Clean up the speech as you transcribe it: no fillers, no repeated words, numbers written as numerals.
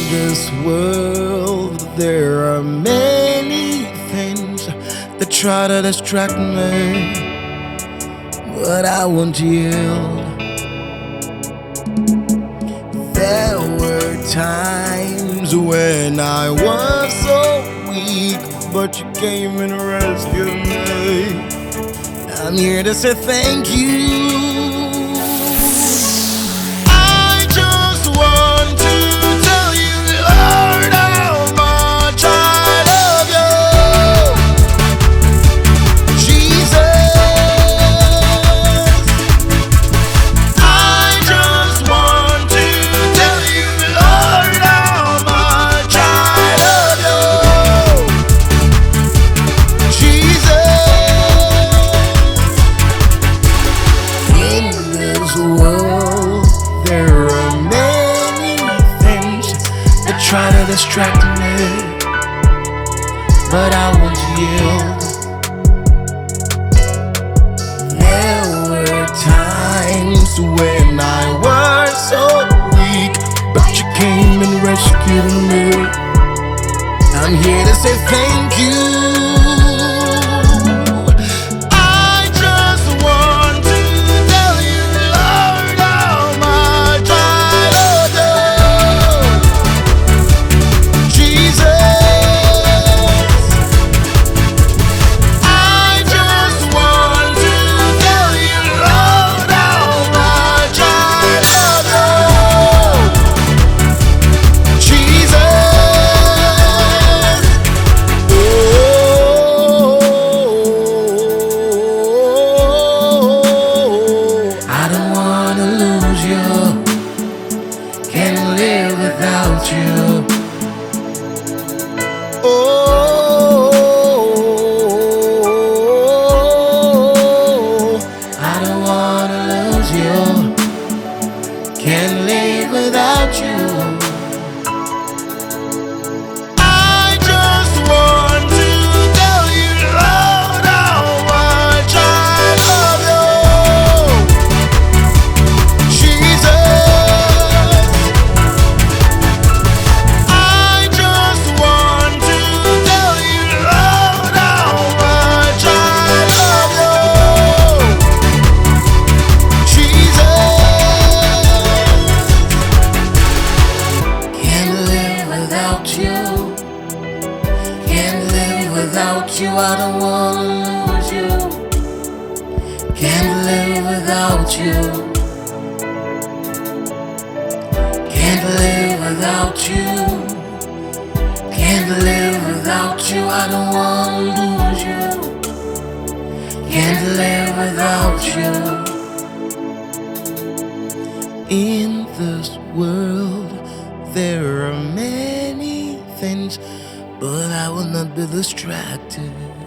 this world, there are many things that try to distract me, but I won't yield. There were times when I was so weak, but you came and rescued me. I'm here to say thank you. Try to distract me, but I won't yield. There were times when I was so weak, but you came and rescued me. I'm here to say thank you. Can't live without you. Oh, I don't wanna lose you. Can't live without you. Without you, I don't wanna lose you. Can't live without you. Can't live without you. Can't live without you, I don't wanna lose you. Can't live without you. In this world, there are many things, but I will not be distracted.